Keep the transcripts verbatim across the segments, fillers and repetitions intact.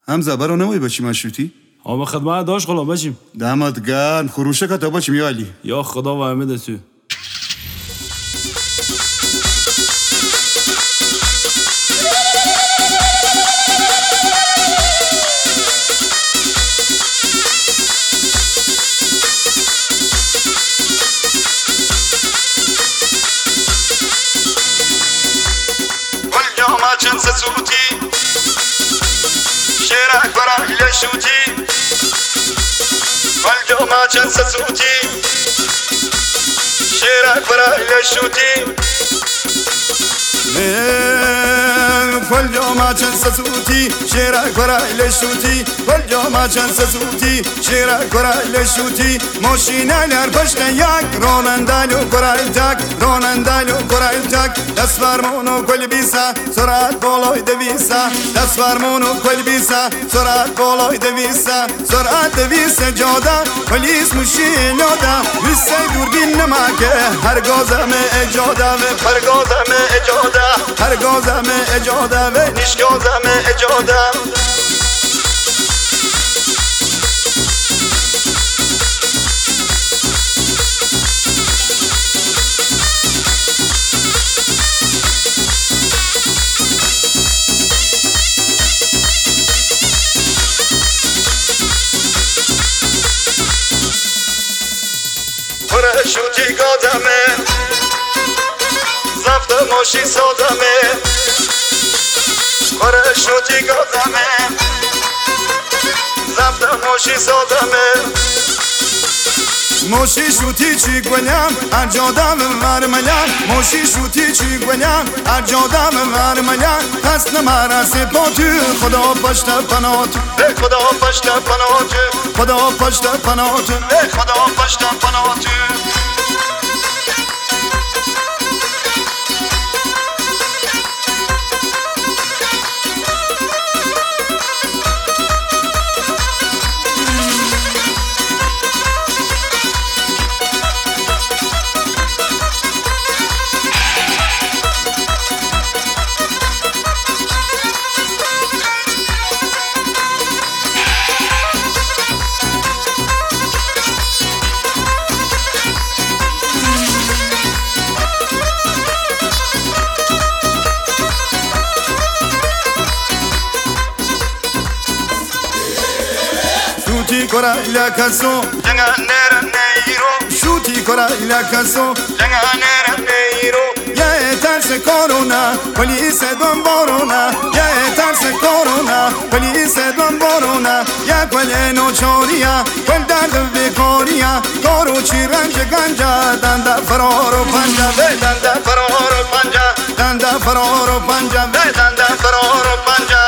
حمزه برو نمایی بچی مشروطی؟ آقا خدمت داشت غلام بچیم. دمت گرم. خروشه که تا بچیم یا علی. یا خدا و امید تو. جنس صوتي شيرك برا إلى شوتي واليوم جنس صوتي شيرك برا إلى شوتي كل يوم جنس صوتي شيرك برا إلى شوتي كل يوم جنس صوتي شيرك برا إلى شوتي ماشينا لربشنا ياك رونندالو كرايتك رونندالو كرايتك دست فرمونو كل بيسا سرعت بالای دویسا دست فرمونو کل بیسا سرعت بالای دویسا سرعت دویسا جاده پلیس مشیلاده حسه دوربین نمکه هر گازم اجاده و پرگازم اجاده هر گازم اجاده و نیشگازم اجاده شوتی گادمه زفت ماشی سازمه کار شوتی گادمه زفت ماشی سازمه موشی شوتی چی گونیم اجادم ورملم موشی شوتی چی گونیم اجادم ورملم قصد مرسه با تو خدا پشت پناه تو خدا پشت پناه تو خدا پشت پناه تو خدا پشت پناه تو شوتی کرا ایلا کسو جنگا نرا نیرو شوتی کرا ایلا کسو جنگا نرا نیرو یه ترس کرونا پلیس دنبارونا یه ترس کرونا پلیس دنبارونا یه کلینو چوریا کل درد بیکاریا کارو چی رنج گنجا دنده فرار و پنجا دنده فرار و پنجا دنده فرار و پنجا دنده فرار و پنجا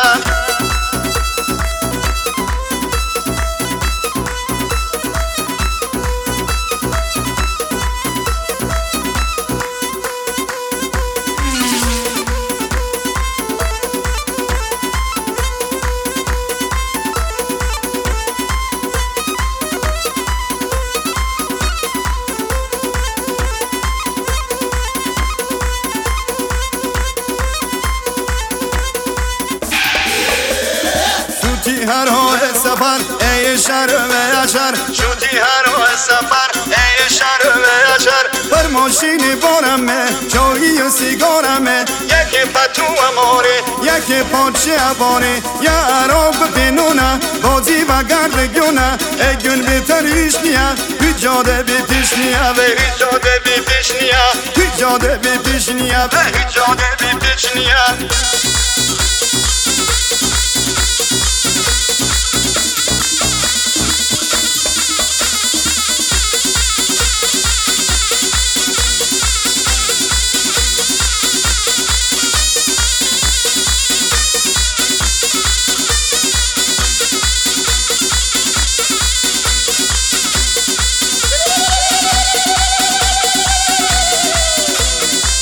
هر های سفر ای شهر و اشر شوتی هر های سفر ای شهر و اشر بر ماشین بارمه چایی و سیگارمه یکی پتو اماره یکی پاچه اباره یا عرب بینونه بازی و گردگونه اگون بیتریش نیا هجاده بیتیش نیا و هجاده بیتیش نیا هجاده بیتیش نیا و هجاده بیتیش نیا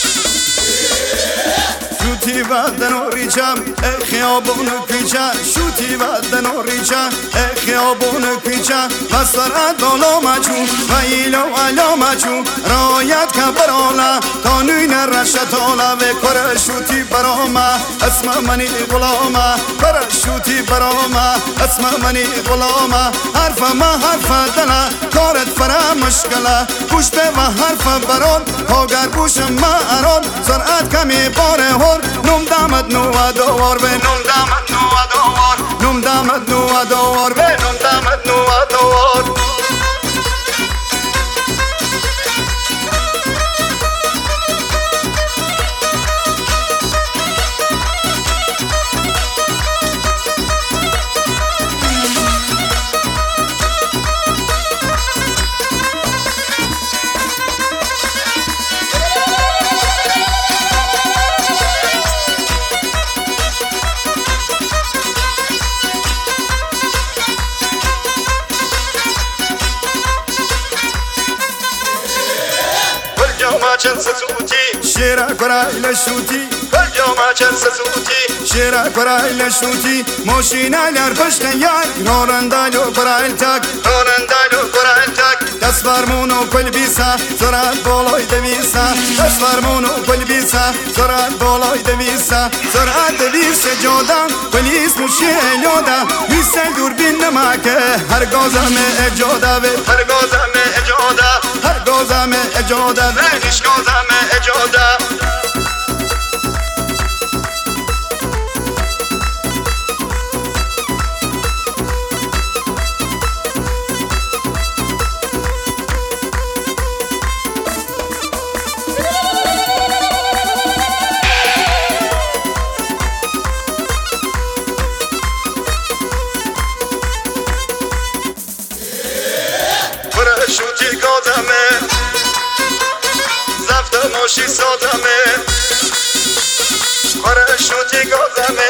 شوتی بدن و ریچم ای خیابون و پیچم شوتی و دنو ریچه خیابون پیچه و سرعت بالا مچو و ایلو علا مچو رایت که برالا تا نوین رشتالا و کرشوتی براما اسم منی غلاما کرشوتی براما اسم منی غلاما حرف ما حرف دلا کارت فرا مشکله گوش به و حرف برون پاگر گوش ما ارون سرعت کمی باره هر نم دامد نو دوار به نم دامد نو دوار نم دامد نو دوار به نم دامد نو دوار چند سوتی شیرا کرای لشوتی کجا ما چند سوتی شیرا کرای لشوتی ماشینا لر پشت یار رونندالو کرای تاک رونندالو کرای تاک دست فرمونو کل بیسا سرعت بالای دویسا دست فرمونو کل بیسا سرعت بالای دویسا سرعت دویس جادم پلیس موشی الیادا میسه دوربین نمکه هر گازم اجاده و هر گازم اجاده هر گازم اجاده و نیش گازم اجاده شوتی گادمه زفت ماشی سادمه آره شوتی گادمه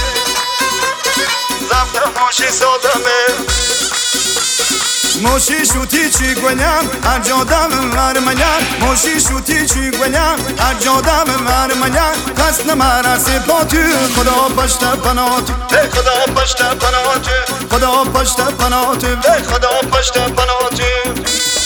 زفت ماشی سادمه ماشی شوتی چی گونیم هر جادم مرمنیم ماشی شوتی چی گونیم هر جادم مرمنیم قصد مرسی پاتو خدا پشت پناتو خدا پشت پناتو خدا پشت پناتو خدا پشت پناتو